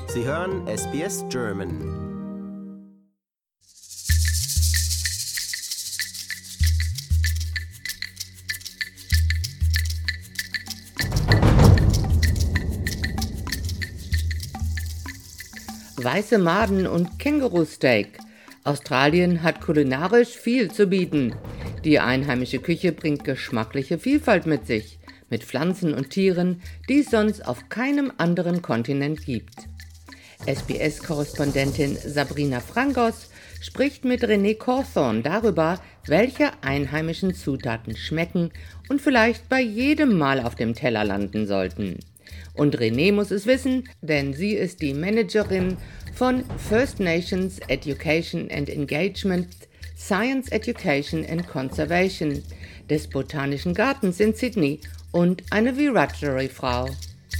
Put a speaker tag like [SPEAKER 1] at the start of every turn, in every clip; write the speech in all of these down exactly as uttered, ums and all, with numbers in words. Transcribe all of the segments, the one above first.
[SPEAKER 1] Sie hören S B S German.
[SPEAKER 2] Weiße Maden und Kängurusteak. Australien hat kulinarisch viel zu bieten. Die einheimische Küche bringt geschmackliche Vielfalt mit sich, mit Pflanzen und Tieren, die es sonst auf keinem anderen Kontinent gibt. S B S-Korrespondentin Sabrina Frangos spricht mit René Cawthorne darüber, welche einheimischen Zutaten schmecken und vielleicht bei jedem Mal auf dem Teller landen sollten. Und René muss es wissen, denn sie ist die Managerin von First Nations Education and Engagement, Science Education and Conservation, des Botanischen Gartens in Sydney und eine Wiradjuri-Frau.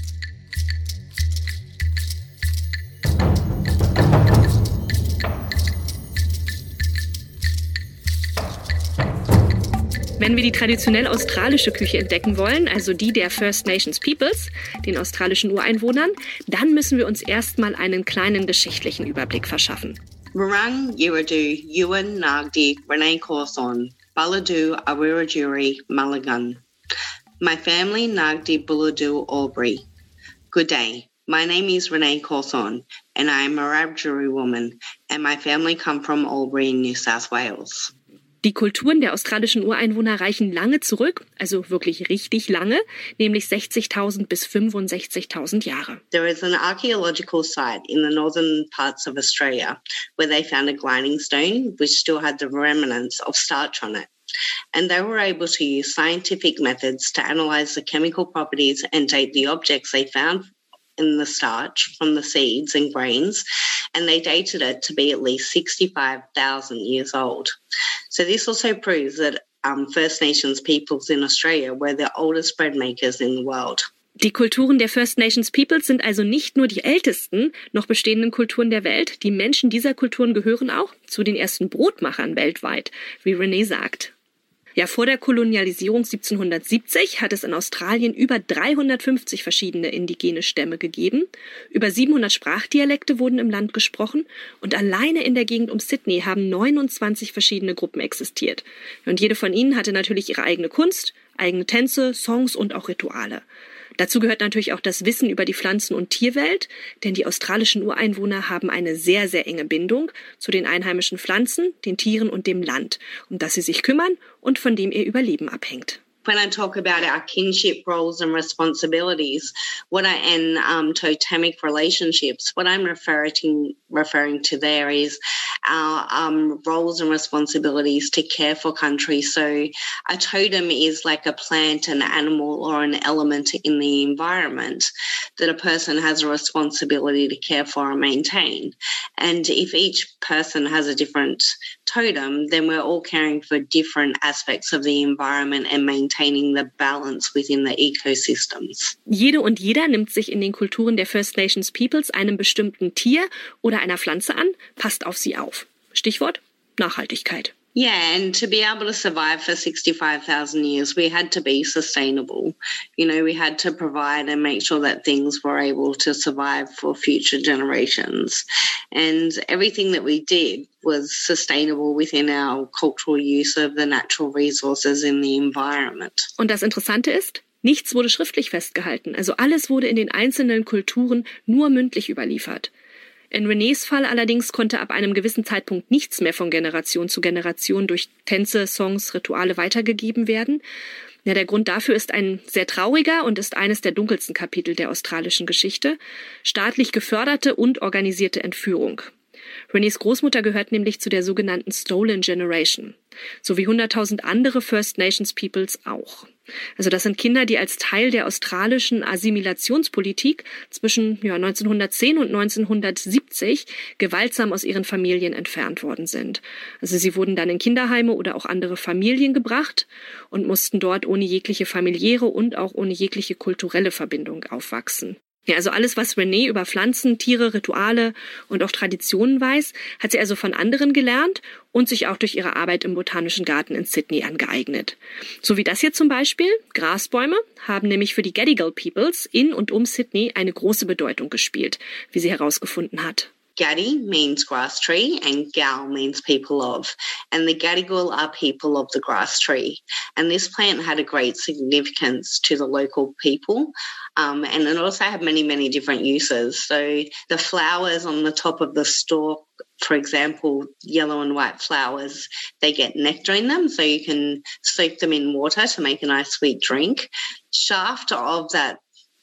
[SPEAKER 3] Wenn wir die traditionell australische Küche entdecken wollen, also die der First Nations Peoples, den australischen Ureinwohnern, dann müssen wir uns erstmal einen kleinen geschichtlichen Überblick verschaffen.
[SPEAKER 4] Wurrung Yiradju Yuan Nagdi René Cawthorne Baladu Wiradjuri Mulligan. My family Nagdi Buladu Albury. Good day. My name is René Cawthorne and I am a Wiradjuri woman and my family come from Albury in New South Wales.
[SPEAKER 3] Die Kulturen der australischen Ureinwohner reichen lange zurück, also wirklich richtig lange, nämlich sechzigtausend bis fünfundsechzigtausend Jahre.
[SPEAKER 4] There is an archaeological site in the northern parts of Australia where they found a grinding stone which still had the remnants of starch on it. And they were able to use scientific methods to analyze the chemical properties and date the objects they found in the starch from the seeds and grains, and they dated it to be at least sixty-five thousand years old. So this also proves that um, First Nations peoples in Australia were the oldest bread makers in the world.
[SPEAKER 3] Die Kulturen der First Nations Peoples sind also nicht nur die ältesten noch bestehenden Kulturen der Welt, die Menschen dieser Kulturen gehören auch zu den ersten Brotmachern weltweit, wie René sagt. Ja, vor der Kolonialisierung siebzehnhundertsiebzig hat es in Australien über dreihundertfünfzig verschiedene indigene Stämme gegeben. Über siebenhundert Sprachdialekte wurden im Land gesprochen und alleine in der Gegend um Sydney haben neunundzwanzig verschiedene Gruppen existiert. Und jede von ihnen hatte natürlich ihre eigene Kunst, eigene Tänze, Songs und auch Rituale. Dazu gehört natürlich auch das Wissen über die Pflanzen- und Tierwelt, denn die australischen Ureinwohner haben eine sehr, sehr enge Bindung zu den einheimischen Pflanzen, den Tieren und dem Land, um das sie sich kümmern und von dem ihr Überleben abhängt.
[SPEAKER 4] When I talk about our kinship roles and responsibilities, what I and um, totemic relationships, what I'm referring referring to there is our um, roles and responsibilities to care for country. So a totem is like a plant, an animal, or an element in the environment that a person has a responsibility to care for and maintain. And if each person has a different totem, then we're all caring for different aspects of the environment and maintaining the balance within the ecosystems.
[SPEAKER 3] Jede und jeder nimmt sich in den Kulturen der First Nations Peoples einem bestimmten Tier oder einer Pflanze an, passt auf sie auf. Stichwort Nachhaltigkeit.
[SPEAKER 4] Yeah, and to be able to survive for sixty-five thousand years, we had to be sustainable. You know, we had to provide and make sure that things were able to survive for future generations. And everything that we did was sustainable within our cultural use of the natural resources in the environment.
[SPEAKER 3] Und das Interessante ist, nichts wurde schriftlich festgehalten. Also alles wurde in den einzelnen Kulturen nur mündlich überliefert. In Renés Fall allerdings konnte ab einem gewissen Zeitpunkt nichts mehr von Generation zu Generation durch Tänze, Songs, Rituale weitergegeben werden. Ja, der Grund dafür ist ein sehr trauriger und ist eines der dunkelsten Kapitel der australischen Geschichte: staatlich geförderte und organisierte Entführung. Renés Großmutter gehört nämlich zu der sogenannten Stolen Generation, sowie hunderttausend andere First Nations Peoples auch. Also das sind Kinder, die als Teil der australischen Assimilationspolitik zwischen ja, neunzehnhundertzehn und neunzehnhundertsiebzig gewaltsam aus ihren Familien entfernt worden sind. Also sie wurden dann in Kinderheime oder auch andere Familien gebracht und mussten dort ohne jegliche familiäre und auch ohne jegliche kulturelle Verbindung aufwachsen. Ja, also alles, was René über Pflanzen, Tiere, Rituale und auch Traditionen weiß, hat sie also von anderen gelernt und sich auch durch ihre Arbeit im Botanischen Garten in Sydney angeeignet. So wie das hier zum Beispiel. Grasbäume haben nämlich für die Gadigal Peoples in und um Sydney eine große Bedeutung gespielt, wie sie herausgefunden hat.
[SPEAKER 4] Gadi means grass tree and Gal means people of. And the Gadigal are people of the grass tree. And this plant had a great significance to the local people. Um, and it also had many, many different uses. So the flowers on the top of the stalk, for example, yellow and white flowers, they get nectar in them. So you can soak them in water to make a nice sweet drink. Shaft of that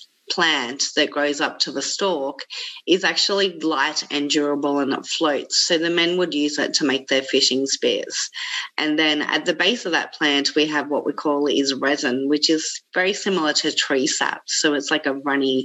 [SPEAKER 4] plant that grows up to the stalk is actually light and durable and it floats. So the men would use it to make their fishing spears. And then at the base of that plant, we have what we call is resin, which is very similar to tree sap. So it's like a runny,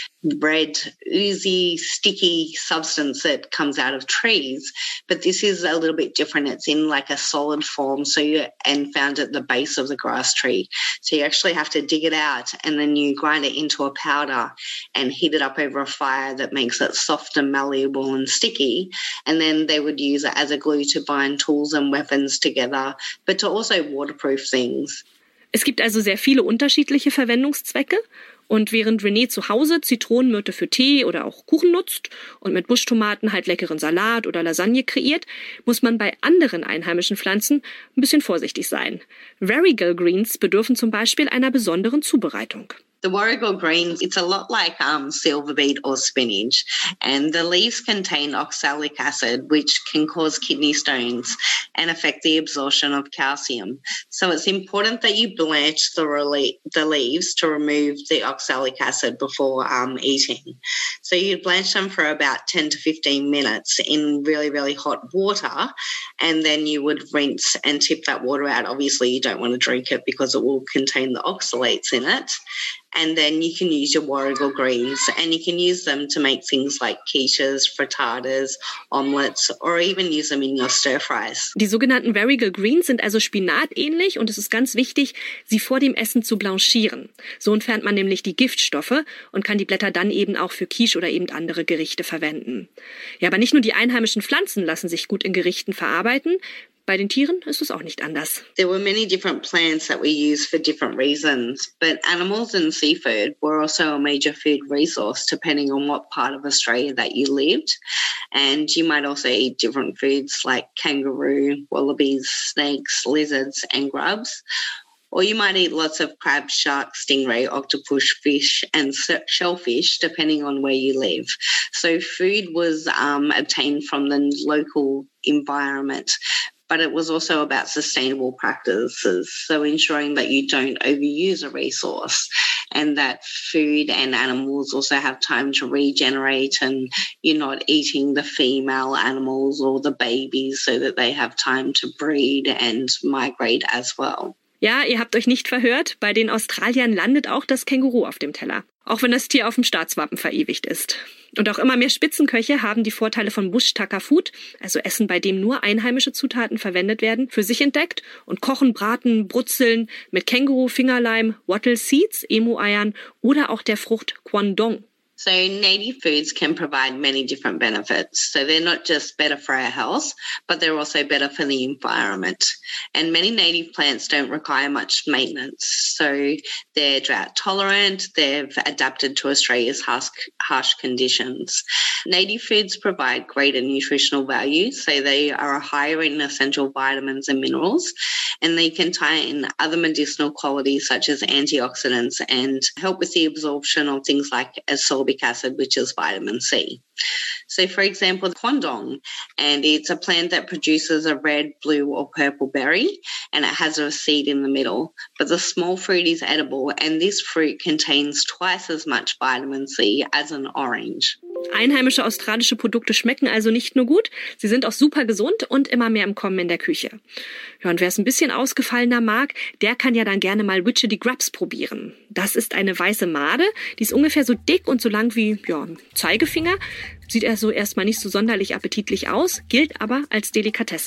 [SPEAKER 4] red, oozy, sticky substance that comes out of trees. But this is a little bit different. It's in like a solid form, so you and found at the base of the grass tree. So you actually have to dig it out and then you grind it into a powder and heat it up over a fire that makes it soft and malleable and sticky. And then they would use it as a glue to bind tools and weapons together, but to also waterproof things.
[SPEAKER 3] Es gibt also sehr viele unterschiedliche Verwendungszwecke. Und während Renee zu Hause Zitronenmyrte für Tee oder auch Kuchen nutzt und mit Buschtomaten halt leckeren Salat oder Lasagne kreiert, muss man bei anderen einheimischen Pflanzen ein bisschen vorsichtig sein. Warrigal Greens bedürfen zum Beispiel einer besonderen Zubereitung.
[SPEAKER 4] The warrigal greens, it's a lot like um, silver beet or spinach, and the leaves contain oxalic acid, which can cause kidney stones and affect the absorption of calcium. So it's important that you blanch the, rele- the leaves to remove the oxalic acid before um, eating. So you'd blanch them for about ten to fifteen minutes in really, really hot water, and then you would rinse and tip that water out. Obviously, you don't want to drink it because it will contain the oxalates in it. And then you can use your warrigal greens and you can use them to make things like quiches, frittatas, omelets or even use them in your stir fries.
[SPEAKER 3] Die sogenannten Warrigal Greens sind also spinatähnlich und es ist ganz wichtig, sie vor dem Essen zu blanchieren. So entfernt man nämlich die Giftstoffe und kann die Blätter dann eben auch für Quiche oder eben andere Gerichte verwenden. Ja, aber nicht nur die einheimischen Pflanzen lassen sich gut in Gerichten verarbeiten. Bei den Tieren ist es auch nicht anders.
[SPEAKER 4] There were many different plants that we use for different reasons, but animals and seafood were also a major food resource depending on what part of Australia that you lived. And you might also eat different foods like kangaroo, wallabies, snakes, lizards and grubs. Or you might eat lots of crab, shark, stingray, octopus, fish and shellfish, depending on where you live. So food was um, obtained from the local environment, but it was also about sustainable practices. So ensuring that you don't overuse a resource and that food and animals also have time to regenerate and you're not eating the female animals or the babies so that they have time to breed and migrate as well.
[SPEAKER 3] Ja, ihr habt euch nicht verhört, bei den Australiern landet auch das Känguru auf dem Teller. Auch wenn das Tier auf dem Staatswappen verewigt ist. Und auch immer mehr Spitzenköche haben die Vorteile von Bush Tucker Food, also Essen, bei dem nur einheimische Zutaten verwendet werden, für sich entdeckt und kochen, braten, brutzeln mit Känguru, Fingerleim, Wattle Seeds, Emu-Eiern oder auch der Frucht Quandong.
[SPEAKER 4] So native foods can provide many different benefits. So they're not just better for our health, but they're also better for the environment. And many native plants don't require much maintenance. So they're drought tolerant. They've adapted to Australia's harsh, harsh conditions. Native foods provide greater nutritional value. So they are higher in essential vitamins and minerals. And they contain other medicinal qualities such as antioxidants and help with the absorption of things like ascorbic acid, which is vitamin C. So, for example, the quandong, and it's a plant that produces a red, blue or purple berry, and it has a seed in the middle. But the small fruit is edible, and this fruit contains twice as much vitamin C as an orange.
[SPEAKER 3] Einheimische australische Produkte schmecken also nicht nur gut, sie sind auch super gesund und immer mehr im Kommen in der Küche. Ja, und wer es ein bisschen ausgefallener mag, der kann ja dann gerne mal Witchetty Grubs probieren. Das ist eine weiße Made, die ist ungefähr so dick und so lang wie ja, ein Zeigefinger. Sieht also erstmal nicht so sonderlich appetitlich aus, gilt aber als Delikatesse.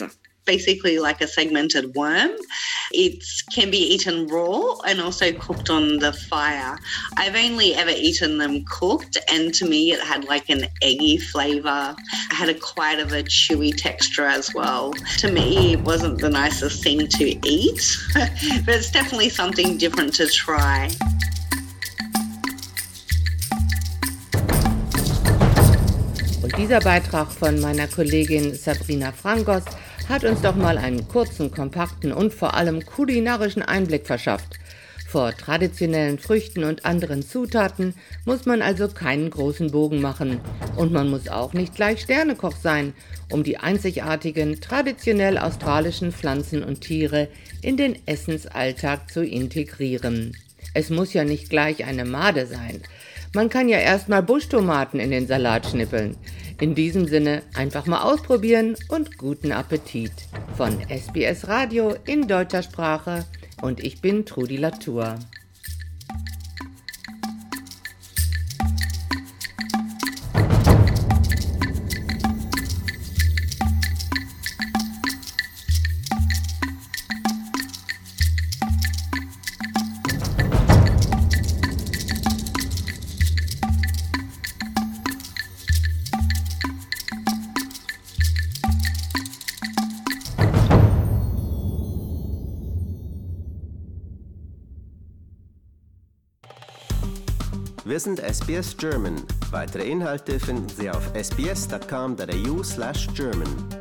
[SPEAKER 4] basically like a segmented worm. It can be eaten raw and also cooked on the fire. I've only ever eaten them cooked, and to me it had like an eggy flavour. It had a quite of a chewy texture as well. To me, it wasn't the nicest thing to eat, but it's definitely something different to try.
[SPEAKER 2] Und dieser Beitrag von meiner Kollegin Sabrina Frangos hat uns doch mal einen kurzen, kompakten und vor allem kulinarischen Einblick verschafft. Vor traditionellen Früchten und anderen Zutaten muss man also keinen großen Bogen machen. Und man muss auch nicht gleich Sternekoch sein, um die einzigartigen, traditionell australischen Pflanzen und Tiere in den Essensalltag zu integrieren. Es muss ja nicht gleich eine Made sein. Man kann ja erstmal Buschtomaten in den Salat schnippeln. In diesem Sinne einfach mal ausprobieren und guten Appetit. Von S B S Radio in deutscher Sprache und ich bin Trudi Latour.
[SPEAKER 1] Wir sind S B S German. Weitere Inhalte finden Sie auf s b s dot com dot a u slash German.